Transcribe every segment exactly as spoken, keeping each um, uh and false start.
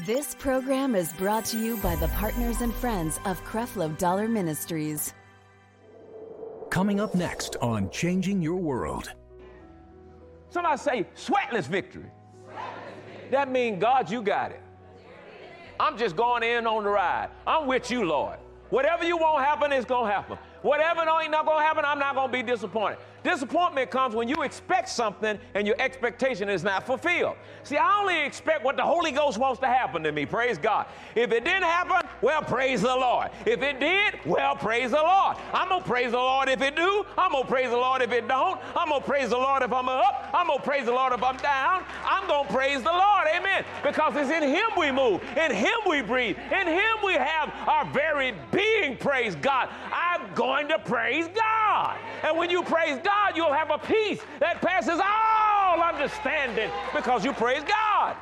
This program is brought to you by the partners and friends of Creflo Dollar Ministries. Coming up next on Changing Your World. Somebody say, sweatless victory. That means, God, you got it. I'm just going in on the ride. I'm with you, Lord. Whatever you want happen, it's going to happen. Whatever ain't not going to happen, I'm not going to be disappointed. Disappointment comes when you expect something and your expectation is not fulfilled. See, I only expect what the Holy Ghost wants to happen to me. Praise God. If it didn't happen, well, praise the Lord. If it did, well, praise the Lord. I'm going to praise the Lord if it do. I'm going to praise the Lord if it don't. I'm going to praise the Lord if I'm up. I'm going to praise the Lord if I'm down. I'm going to praise the Lord. Amen. Because it's in Him we move. In Him we breathe. In Him we have our very being. Praise God. I'm going to praise God. And when you praise God, you'll have a peace that passes all understanding because you praise God.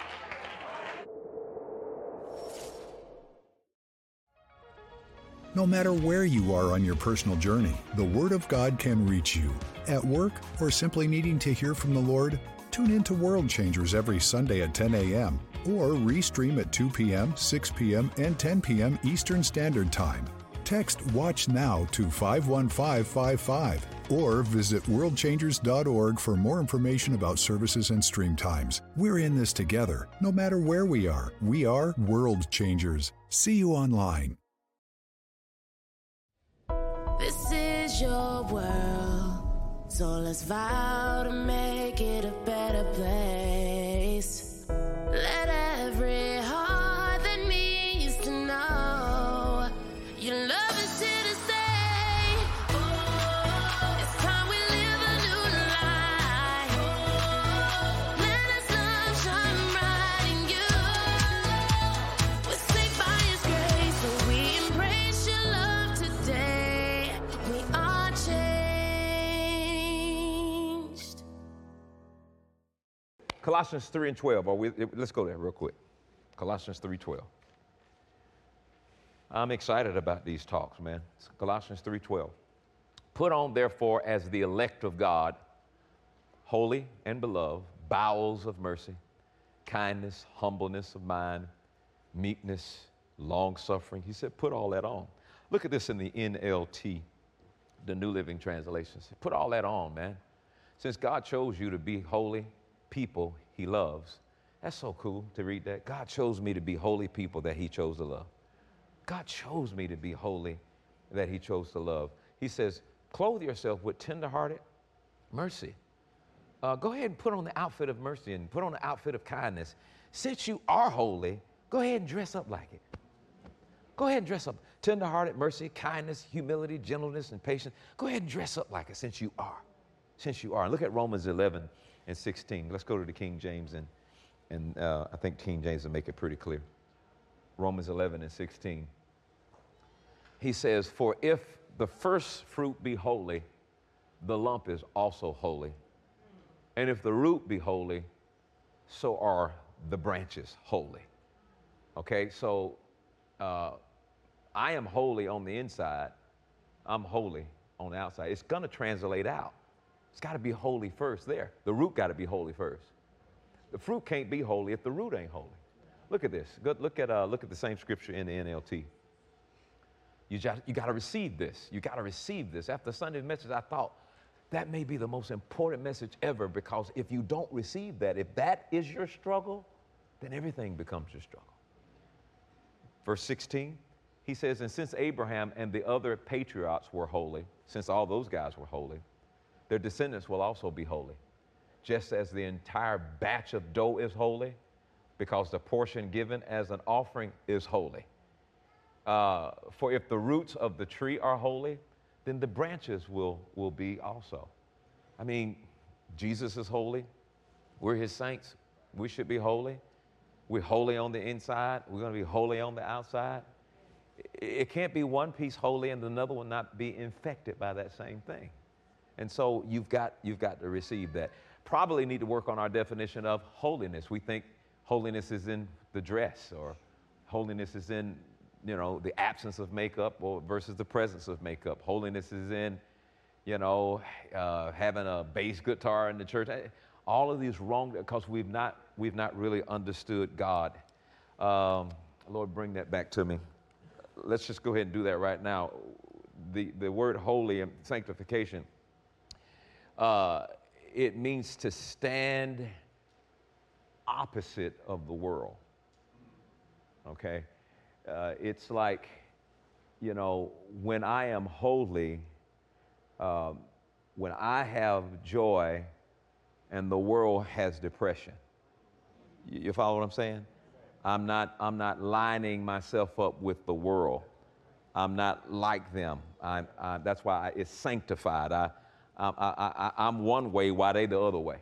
No matter where you are on your personal journey, the Word of God can reach you. At work or simply needing to hear from the Lord, tune into World Changers every Sunday at ten a.m. or restream at two p.m., six p.m., and ten p.m. Eastern Standard Time. Text WATCH NOW to five one five five five or visit world changers dot org for more information about services and stream times. We're in this together. No matter where we are, we are World Changers. See you online. This is your world, so let's vow to make it a better place. Let every heart that needs to know your love is here to stay. Oh, it's time we live a new life. Oh, let us love shine bright in you. We're saved by His grace, so we embrace your love today. We are changed. Colossians three and twelve. Or we, let's go there real quick. Colossians three twelve. I'm excited about these talks, man. It's Colossians three twelve. Put on, therefore, as the elect of God, holy and beloved, bowels of mercy, kindness, humbleness of mind, meekness, long-suffering. He said, put all that on. Look at this in the N L T, the New Living Translation. Put all that on, man. Since God chose you to be holy people He loves, that's so cool to read that. God chose me to be holy people that He chose to love. God chose me to be holy that He chose to love. He says, clothe yourself with tenderhearted mercy. Uh, go ahead and put on the outfit of mercy and put on the outfit of kindness. Since you are holy, go ahead and dress up like it. Go ahead and dress up. Tenderhearted mercy, kindness, humility, gentleness, and patience. Go ahead and dress up like it since you are. Since you are. And look at Romans eleven and sixteen. Let's go to the King James, and, and uh, I think King James will make it pretty clear. Romans eleven and sixteen. He says, for if the first fruit be holy, the lump is also holy. And if the root be holy, so are the branches holy. Okay, so uh, I am holy on the inside. I'm holy on the outside. It's going to translate out. It's got to be holy first there. The root got to be holy first. The fruit can't be holy if the root ain't holy. Look at this. Go, look at uh, look at the same scripture in the N L T. You just, you got to receive this. You got to receive this. After Sunday's message, I thought that may be the most important message ever, because if you don't receive that, if that is your struggle, then everything becomes your struggle. Verse sixteen, he says, and since Abraham and the other patriarchs were holy, since all those guys were holy, their descendants will also be holy, just as the entire batch of dough is holy, because the portion given as an offering is holy. Uh, for if the roots of the tree are holy, then the branches will, will be also. I mean, Jesus is holy. We're His saints. We should be holy. We're holy on the inside. We're going to be holy on the outside. It, it can't be one piece holy and another one not be infected by that same thing. And so you've got, you've got to receive that. Probably need to work on our definition of holiness. We think holiness is in the dress, or holiness is in, you know, the absence of makeup or versus the presence of makeup. Holiness is in, you know, uh, having a bass guitar in the church. All of these wrong because we've not, we've not really understood God. Um, Lord, bring that back to me. Let's just go ahead and do that right now. The, the word holy and sanctification, uh, it means to stand opposite of the world, okay? Uh, it's like, you know, when I am holy, um, when I have joy and the world has depression. You, you follow what I'm saying? I'm not, I'm not lining myself up with the world. I'm not like them. I'm, I, that's why I, it's sanctified. I, I, I, I, I'm one way while they the other way.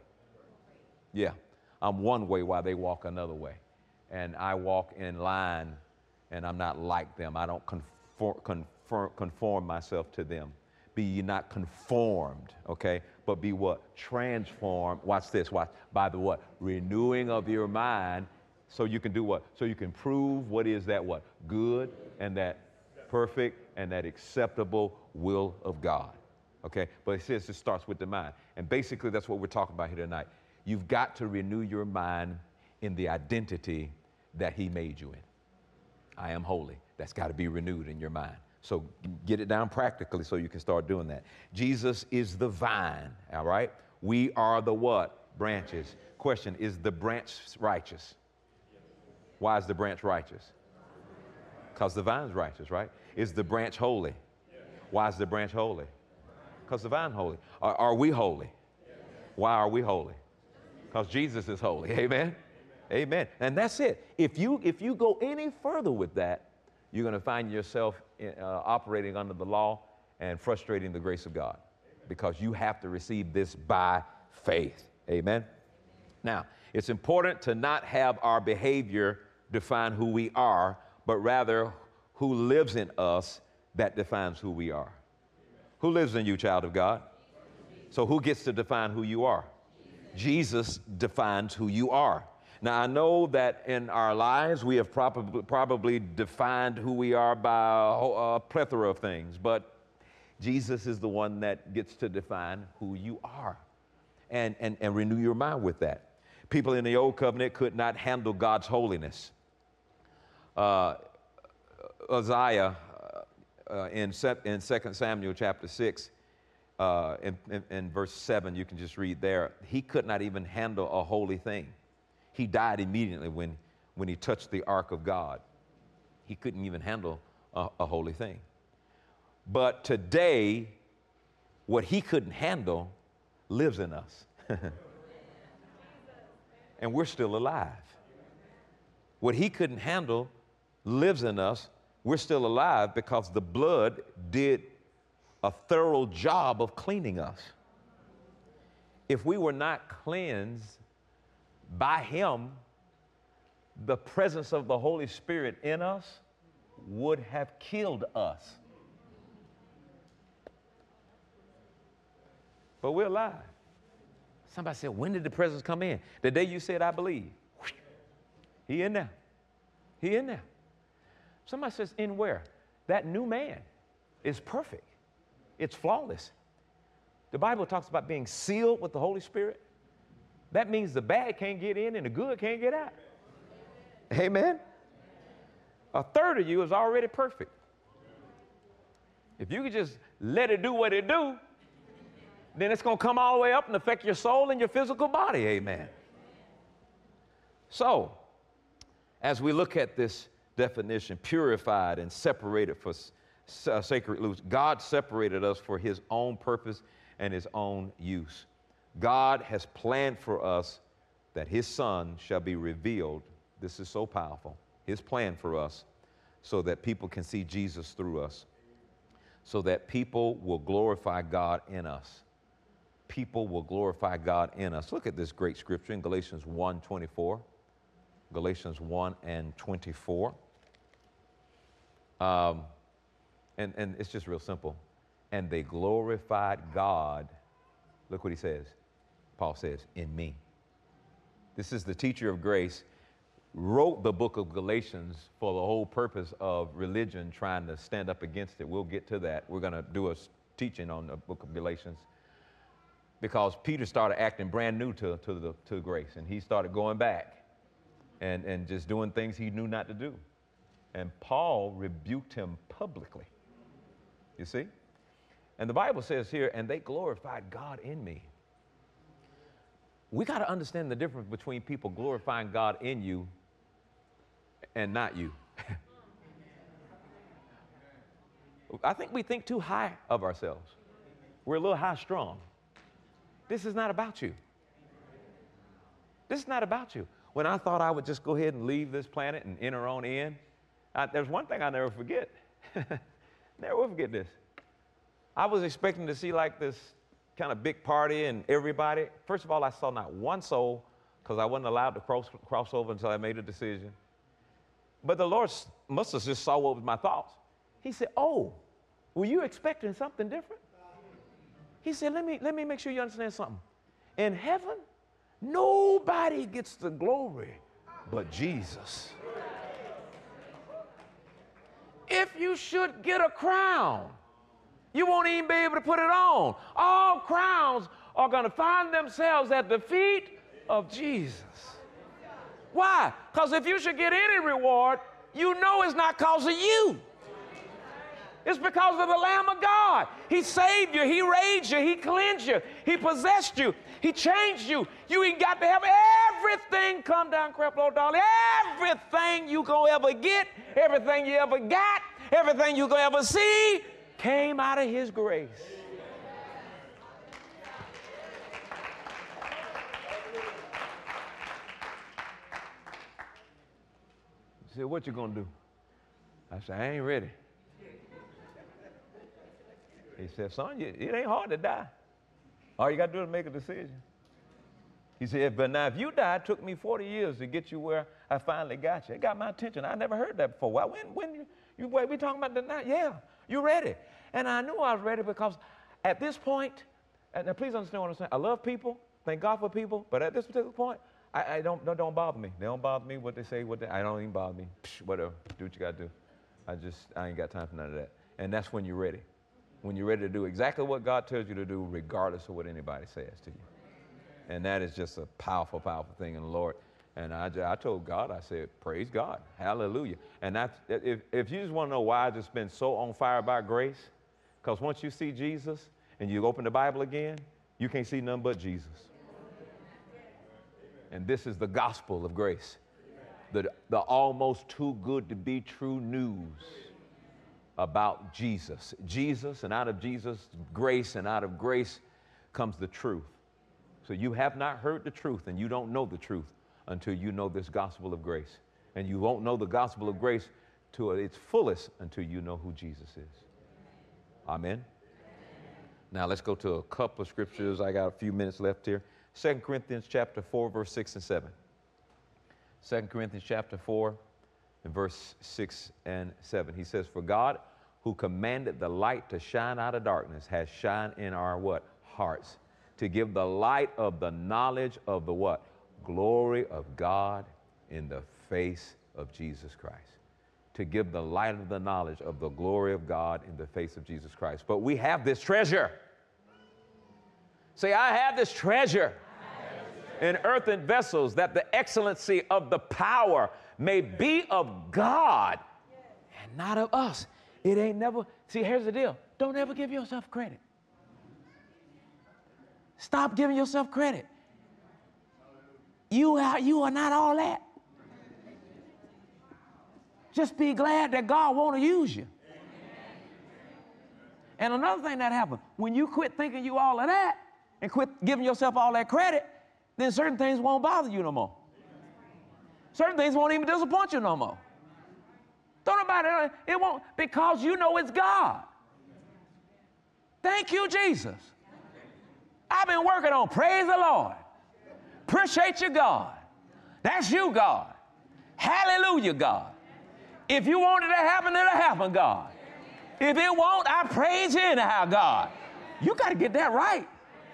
Yeah, I'm one way while they walk another way. And I walk in line, and I'm not like them. I don't conform, conform, conform myself to them. Be ye not conformed, okay? But be what? Transformed. Watch this, watch. By the what? Renewing of your mind, so you can do what? So you can prove what is that what? Good and that perfect and that acceptable will of God, okay? But it says it starts with the mind. And basically that's what we're talking about here tonight. You've got to renew your mind in the identity that he made you in. I am holy. That's got to be renewed in your mind. So get it down practically so you can start doing that. Jesus is the vine, all right? We are the what? Branches. Question, is the branch righteous? Why is the branch righteous? Because the vine's righteous, right? Is the branch holy? Why is the branch holy? Because the vine holy. Are, are we holy? Why are we holy? Because Jesus is holy. Amen? Amen. And that's it. If you, if you go any further with that, you're going to find yourself in, uh, operating under the law and frustrating the grace of God, because you have to receive this by faith. Amen? Now, it's important to not have our behavior define who we are, but rather who lives in us that defines who we are. Who lives in you, child of God? So who gets to define who you are? Jesus defines who you are. Now, I know that in our lives we have probably, probably defined who we are by a, whole, a plethora of things, but Jesus is the one that gets to define who you are, and, and, and renew your mind with that. People in the old covenant could not handle God's holiness. Uh, Uzziah, uh, in, in Second Samuel chapter six, uh, in, in, in verse seven, you can just read there, he could not even handle a holy thing. He died immediately when, when he touched the ark of God. He couldn't even handle a, a holy thing. But today, what he couldn't handle lives in us. And we're still alive. What he couldn't handle lives in us. We're still alive because the blood did a thorough job of cleaning us. If we were not cleansed by him, the presence of the Holy Spirit in us would have killed us. But we're alive. Somebody said, when did the presence come in? The day you said, I believe. He in there. He in there. Somebody says, in where? That new man is perfect. It's flawless. The Bible talks about being sealed with the Holy Spirit. That means the bad can't get in and the good can't get out. Amen? A third of you is already perfect. If you could just let it do what it do, then it's going to come all the way up and affect your soul and your physical body. Amen. So, as we look at this definition, purified and separated for uh, sacred use, God separated us for his own purpose and his own use. God has planned for us that his Son shall be revealed. This is so powerful. His plan for us so that people can see Jesus through us, so that people will glorify God in us. People will glorify God in us. Look at this great scripture in Galatians one twenty-four. Galatians one and twenty-four. Um, and, and it's just real simple. And they glorified God. Look what he says. Paul says, in me. This is the teacher of grace, wrote the book of Galatians for the whole purpose of religion trying to stand up against it. We'll get to that. We're going to do a teaching on the book of Galatians, because Peter started acting brand new to, to, the, to grace, and he started going back. and, and just doing things he knew not to do. And Paul rebuked him publicly. You see? And the Bible says here, and they glorified God in me. We got to understand the difference between people glorifying God in you and not you. I think we think too high of ourselves. We're a little high strung. This is not about you. This is not about you. When I thought I would just go ahead and leave this planet and enter on in, I, there's one thing I never forget. Never will forget this. I was expecting to see like this kind of big party and everybody. First of all, I saw not one soul because I wasn't allowed to cross, cross over until I made a decision. But the Lord must have just saw what was my thoughts. He said, oh, were you expecting something different? He said, let me, let me make sure you understand something. In heaven, nobody gets the glory but Jesus. If you should get a crown, you won't even be able to put it on. All crowns are going to find themselves at the feet of Jesus. Why? Because if you should get any reward, you know it's not because of you. It's because of the Lamb of God. He saved you. He raised you. He cleansed you. He possessed you. He changed you. You ain't got to have everything come down, Creflo Dollar. Everything you gonna ever get, everything you ever got, everything you gonna ever see came out of his grace. He said, what you gonna do? I said, I ain't ready. He said, son, it ain't hard to die. All you got to do is make a decision. He said, but now if you die, it took me forty years to get you where I finally got you. It got my attention. I never heard that before. Why, when, when you, you wait, we talking about the night? Yeah, you're ready. And I knew I was ready because at this point, and now please understand what I'm saying. I love people. Thank God for people. But at this particular point, I, I don't, don't, don't bother me. They don't bother me what they say, what they, I don't even bother me. Psh, whatever, do what you got to do. I just, I ain't got time for none of that. And that's when you're ready. When you're ready to do exactly what God tells you to do, regardless of what anybody says to you. And that is just a powerful, powerful thing in the Lord. And I, I told God, I said, praise God, hallelujah. And that's, if, if you just want to know why I've just been so on fire by grace, because once you see Jesus and you open the Bible again, you can't see nothing but Jesus. And this is the gospel of grace, the, the almost too good to be true news about Jesus. Jesus, and out of Jesus, grace, and out of grace comes the truth. So you have not heard the truth, and you don't know the truth until you know this gospel of grace. And you won't know the gospel of grace to its fullest until you know who Jesus is. Amen? Now let's go to a couple of scriptures. I got a few minutes left here. Second Corinthians chapter four, verse six and seven. Second Corinthians chapter four, and verse six and seven. He says, for God, who commanded the light to shine out of darkness, has shined in our what? Hearts, to give the light of the knowledge of the what? Glory of God in the face of Jesus Christ. To give the light of the knowledge of the glory of God in the face of Jesus Christ. But we have this treasure. Say, I have this treasure in earthen vessels, that the excellency of the power may be of God and not of us. It ain't never, see, here's the deal. Don't ever give yourself credit. Stop giving yourself credit. You are, you are not all that. Just be glad that God want to use you. And another thing that happened, when you quit thinking you all of that and quit giving yourself all that credit, then certain things won't bother you no more. Certain things won't even disappoint you no more. Don't nobody, it won't, because you know it's God. Thank you, Jesus. I've been working on praise the Lord. Appreciate you, God. That's you, God. Hallelujah, God. If you want it to happen, it'll happen, God. If it won't, I praise you anyhow, God. You got to get that right.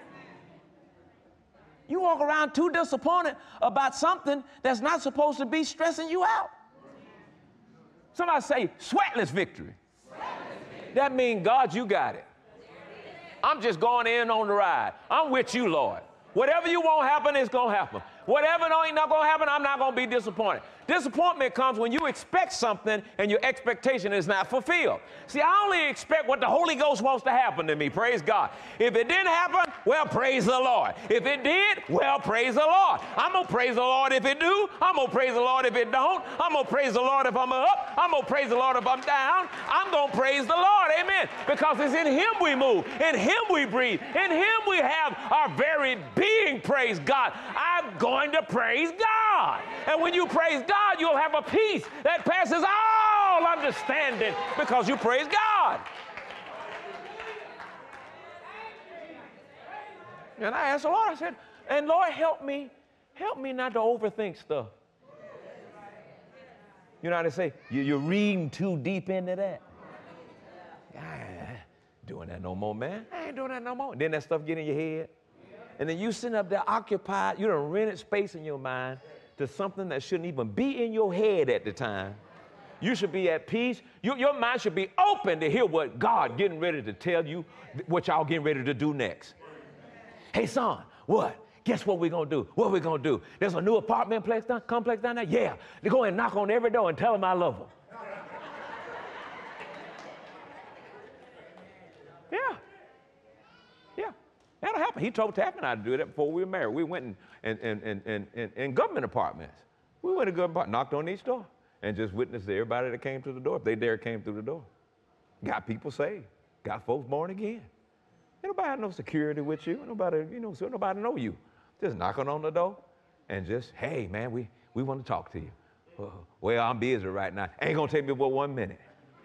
You walk around too disappointed about something that's not supposed to be stressing you out. Somebody say, sweatless victory. Sweatless victory. That means, God, you got it. I'm just going in on the ride. I'm with you, Lord. Whatever you want happen, it's going to happen. Whatever ain't not going to happen, I'm not going to be disappointed. Disappointment comes when you expect something and your expectation is not fulfilled. See, I only expect what the Holy Ghost wants to happen to me. Praise God. If it didn't happen, well, praise the Lord. If it did, well, praise the Lord. I'm going to praise the Lord if it do. I'm going to praise the Lord if it don't. I'm going to praise the Lord if I'm up. I'm going to praise the Lord if I'm down. I'm going to praise the Lord. Amen. Because it's in Him we move. In Him we breathe. In Him we have our very being. Praise God. I'm going to praise God. And when you praise God, you'll have a peace that passes all understanding because you praise God. And I asked the Lord, I said, and Lord, help me, help me not to overthink stuff. You know how they say, you're reading too deep into that. I ain't doing that no more, man. I ain't doing that no more. Then that stuff get in your head. And then you sitting up there occupied, you done rented space in your mind to something that shouldn't even be in your head at the time. You should be at peace. You, your mind should be open to hear what God getting ready to tell you, what y'all getting ready to do next. Hey, son, what? Guess what we're going to do? What we going to do? There's a new apartment complex down, complex down there? Yeah. They go and knock on every door and tell them I love them. Yeah. Yeah. That'll happen. He told Taffy and I to do that before we were married. We went in, in, in, in, in, in, in government apartments. We went to government apartments, knocked on each door, and just witnessed everybody that came through the door. If they dare came through the door. Got people saved. Got folks born again. Ain't nobody had no security with you. Ain't nobody, you know, so nobody know you. Just knocking on the door and just, hey, man, we, we want to talk to you. Uh, well, I'm busy right now. Ain't going to take me but one minute.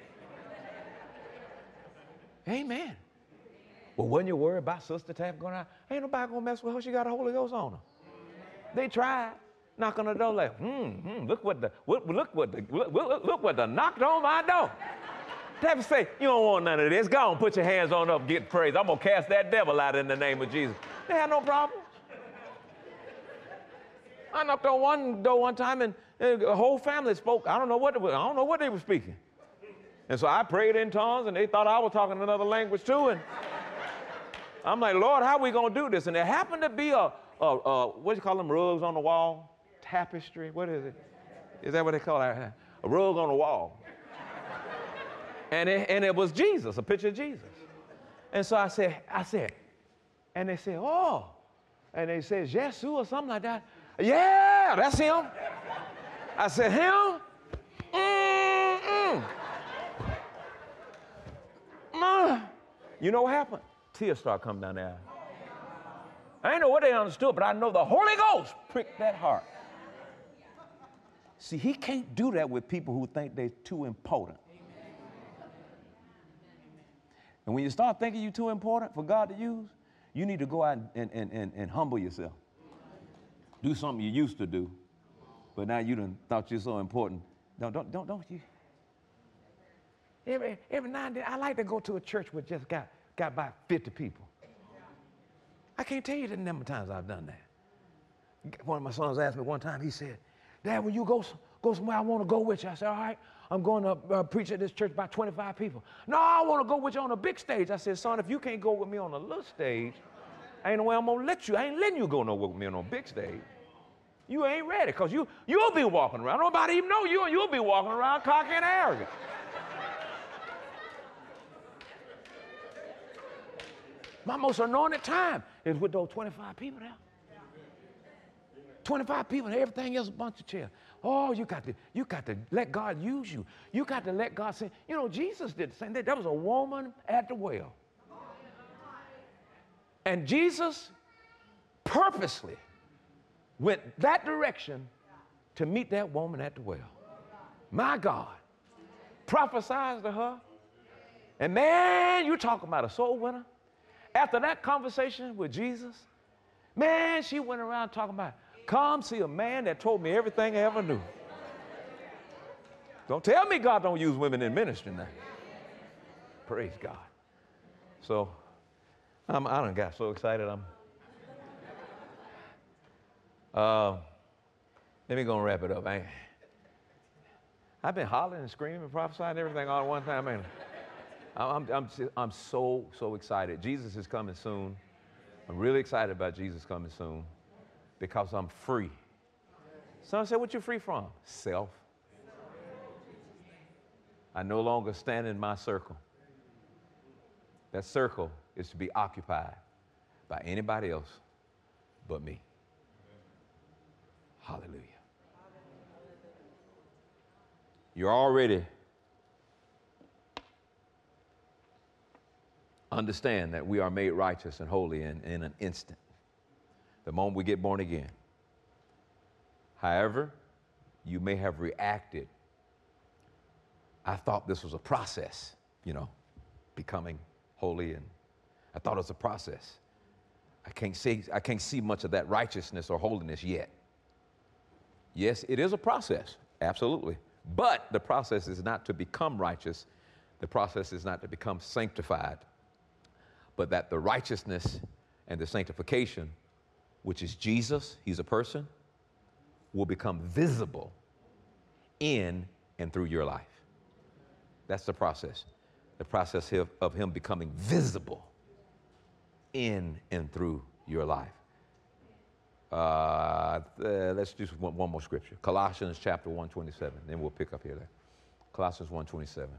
Amen. Well, wasn't you worried about Sister Taff going out? Ain't nobody going to mess with her. She got the Holy Ghost on her. They tried. Knock on the door like, hmm, hmm, look what the, what, look what the, look, look, look what the knocked on my door. Taffy say, you don't want none of this. Go on, put your hands on up, get praise. I'm going to cast that devil out in the name of Jesus. They had no problem. I knocked on one door one time and, and the whole family spoke. I don't know what, it was, I don't know what they were speaking. And so I prayed in tongues and they thought I was talking another language too. And I'm like, Lord, how are we going to do this? And there happened to be a, a, a, what do you call them, rugs on the wall? Tapestry? What is it? Is that what they call it? A rug on the wall. And it, and it was Jesus, a picture of Jesus. And so I said, I said, and they said, oh. And they said, Jesus or something like that. Yeah, that's him. I said, him? Mm-mm. Mm. You know what happened? Tears started coming down there. I didn't know what they understood, but I know the Holy Ghost pricked that heart. See, he can't do that with people who think they're too important. And when you start thinking you're too important for God to use, you need to go out and, and, and, and humble yourself. Do something you used to do, but now you done thought you're so important. Don't, don't, don't, don't you? Every, every now and then, I like to go to a church where just got, got about fifty people. I can't tell you the number of times I've done that. One of my sons asked me one time, he said, Dad, when you go, go somewhere, I want to go with you. I said, all right, I'm going to uh, preach at this church, about twenty-five people. No, I want to go with you on a big stage. I said, son, if you can't go with me on a little stage, ain't no way I'm going to let you. I ain't letting you go nowhere with me on a big stage. You ain't ready, because you, you'll be walking around. Nobody even know you, and you'll be walking around cocky and arrogant. My most anointed time is with those twenty-five people there. twenty-five people and everything else a bunch of chairs. Oh, you got to, you got to let God use you. You got to let God say, you know, Jesus did the same thing. There was a woman at the well. And Jesus purposely went that direction to meet that woman at the well. My God. Prophesied to her. And man, you're talking about a soul winner. After that conversation with Jesus, man, she went around talking about, come see a man that told me everything I ever knew. Don't tell me God don't use women in ministry now. Praise God. So, I'm, I done got so excited. I'm. Uh, let me go and wrap it up. I, I've been hollering and screaming and prophesying and everything all at one time, ain't I? I'm, I'm, I'm so, so excited. Jesus is coming soon. I'm really excited about Jesus coming soon. because I'm free. Someone said, what you free from? Self. I no longer stand in my circle. That circle is to be occupied by anybody else but me. Hallelujah. You're already understand that we are made righteous and holy in, in an instant, the moment we get born again. However, you may have reacted. I thought this was a process, you know, becoming holy, and I thought it was a process. I can't see, I can't see much of that righteousness or holiness yet. Yes, it is a process, absolutely. But the process is not to become righteous. The process is not to become sanctified, but that the righteousness and the sanctification, which is Jesus, he's a person, will become visible in and through your life. That's the process. The process of, of him becoming visible in and through your life. Uh, uh, let's do one, one more scripture. Colossians chapter one twenty-seven. Then we'll pick up here. There. Colossians one twenty-seven.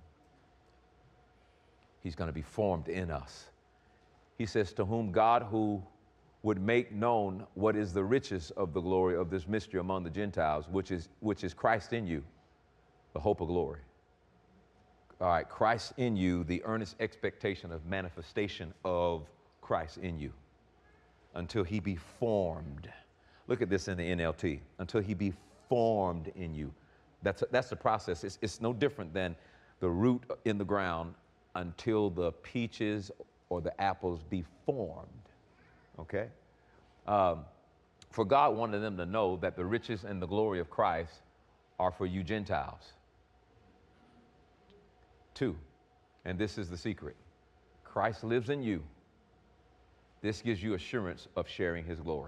He's going to be formed in us. He says, to whom God, who would make known what is the riches of the glory of this mystery among the Gentiles, which is, which is Christ in you, the hope of glory. All right, Christ in you, the earnest expectation of manifestation of Christ in you, until he be formed. Look at this in the N L T. Until he be formed in you. That's, a, that's the process. It's, it's no different than the root in the ground until the peaches or the apples be formed. Okay? Um, for God wanted them to know that the riches and the glory of Christ are for you Gentiles. Two, and this is the secret. Christ lives in you. This gives you assurance of sharing his glory.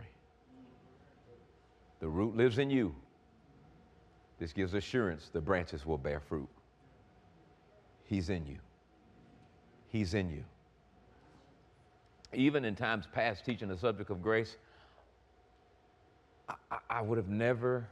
The root lives in you. This gives assurance the branches will bear fruit. He's in you. He's in you. Even in times past teaching the subject of grace, I, I would have never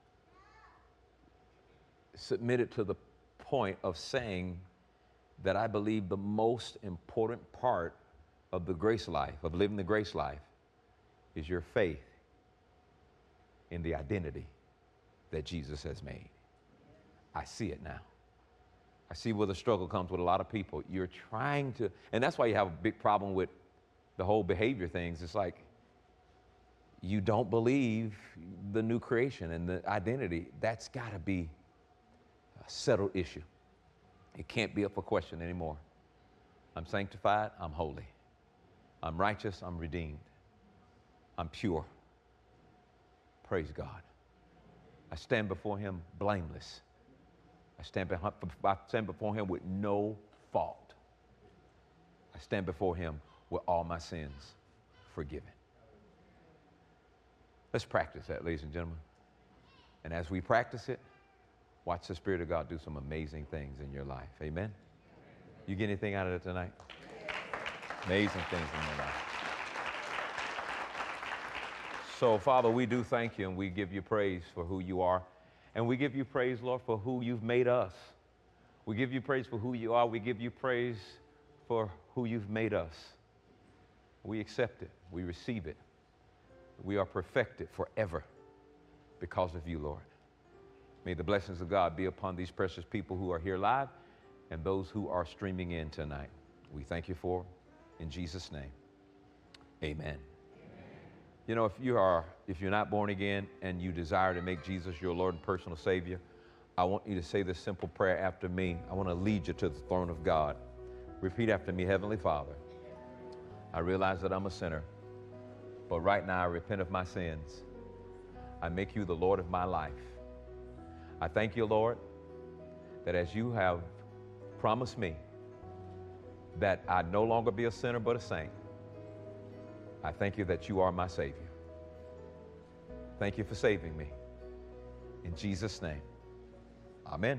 submitted to the point of saying that I believe the most important part of the grace life, of living the grace life, is your faith in the identity that Jesus has made. I see it now. I see where the struggle comes with a lot of people. You're trying to, and that's why you have a big problem with the whole behavior things. It's like you don't believe the new creation and the identity. That's got to be a settled issue. It can't be up for question anymore. I'm sanctified, I'm holy. I'm righteous, I'm redeemed. I'm pure. Praise God. I stand before him blameless. I stand, behind, I stand before him with no fault. I stand before him with all my sins forgiven. Let's practice that, ladies and gentlemen. And as we practice it, watch the Spirit of God do some amazing things in your life. Amen? You get anything out of it tonight? Amazing things in your life. So, Father, we do thank you and we give you praise for who you are. And we give you praise, Lord, for who you've made us. We give you praise for who you are. We give you praise for who you've made us. We accept it. We receive it. We are perfected forever because of you, Lord. May the blessings of God be upon these precious people who are here live and those who are streaming in tonight. We thank you for it. In Jesus' name, amen. Amen. You know, if you are, if you're not born again and you desire to make Jesus your Lord and personal Savior, I want you to say this simple prayer after me. I want to lead you to the throne of God. Repeat after me. Heavenly Father, I realize that I'm a sinner, but right now I repent of my sins. I make you the Lord of my life. I thank you, Lord, that as you have promised me that I'd no longer be a sinner but a saint, I thank you that you are my Savior. Thank you for saving me. In Jesus' name, amen.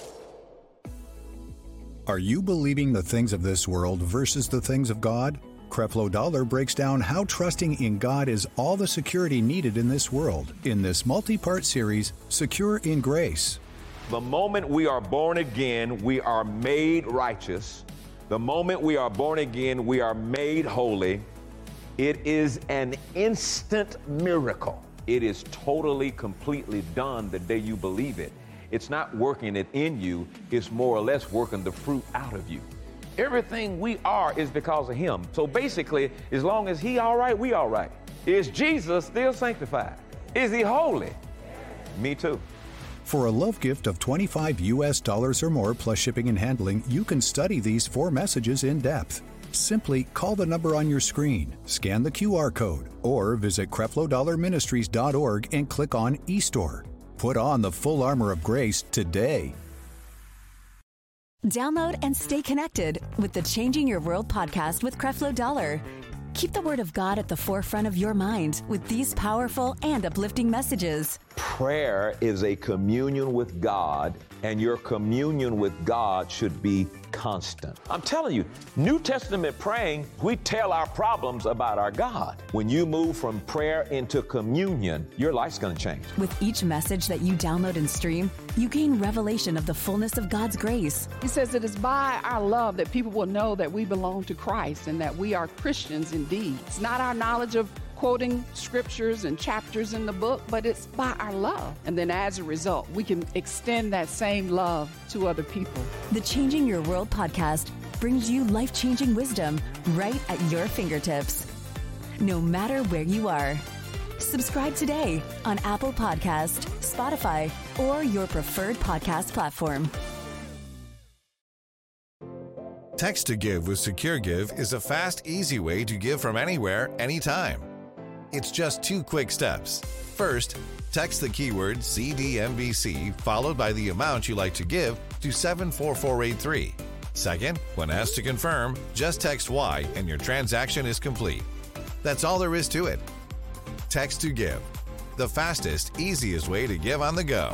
Are you believing the things of this world versus the things of God? Creflo Dollar breaks down how trusting in God is all the security needed in this world in this multi-part series, Secure in Grace. The moment we are born again, we are made righteous. The moment we are born again, we are made holy. It is an instant miracle. It is totally, completely done the day you believe it. It's not working it in you. It's more or less working the fruit out of you. Everything we are is because of him. So basically, as long as he all right, we all right. Is Jesus still sanctified? Is he holy? Me too. For a love gift of twenty-five U S dollars or more plus shipping and handling, you can study these four messages in depth. Simply call the number on your screen, scan the Q R code, or visit Creflo Dollar Ministries dot org and click on eStore. Put on the full armor of grace today. Download and stay connected with the Changing Your World podcast with Creflo Dollar. Keep the Word of God at the forefront of your mind with these powerful and uplifting messages. Prayer is a communion with God, and your communion with God should be constant. I'm telling you, New Testament praying, we tell our problems about our God. When you move from prayer into communion, your life's going to change. With each message that you download and stream, you gain revelation of the fullness of God's grace. He says it is by our love that people will know that we belong to Christ and that we are Christians indeed. It's not our knowledge of quoting scriptures and chapters in the book, but it's by our love. And then as a result, we can extend that same love to other people. The Changing Your World podcast brings you life-changing wisdom right at your fingertips, no matter where you are. Subscribe today on Apple Podcast, Spotify, or your preferred podcast platform. Text to Give with SecureGive is a fast, easy way to give from anywhere, anytime. It's just two quick steps. First, text the keyword C D M V C followed by the amount you like to give to seven four four eight three. Second, when asked to confirm, just text Y and your transaction is complete. That's all there is to it. Text to Give, the fastest, easiest way to give on the go.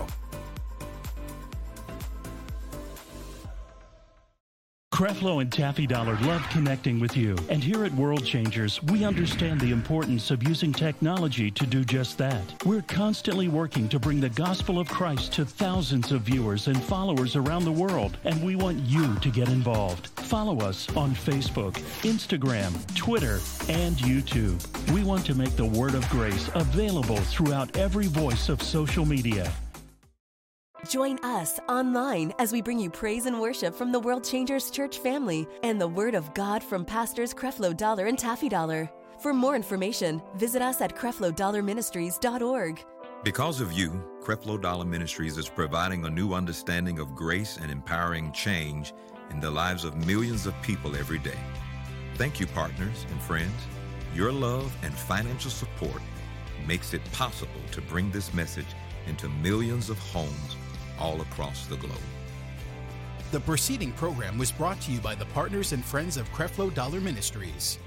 Creflo and Taffy Dollar love connecting with you. And here at World Changers, we understand the importance of using technology to do just that. We're constantly working to bring the gospel of Christ to thousands of viewers and followers around the world, and we want you to get involved. Follow us on Facebook, Instagram, Twitter, and YouTube. We want to make the Word of Grace available throughout every voice of social media. Join us online as we bring you praise and worship from the World Changers Church family and the Word of God from Pastors Creflo Dollar and Taffy Dollar. For more information, visit us at Creflo Dollar Ministries dot org. Because of you, Creflo Dollar Ministries is providing a new understanding of grace and empowering change in the lives of millions of people every day. Thank you, partners and friends. Your love and financial support makes it possible to bring this message into millions of homes all across the globe. The preceding program was brought to you by the partners and friends of Creflo Dollar Ministries.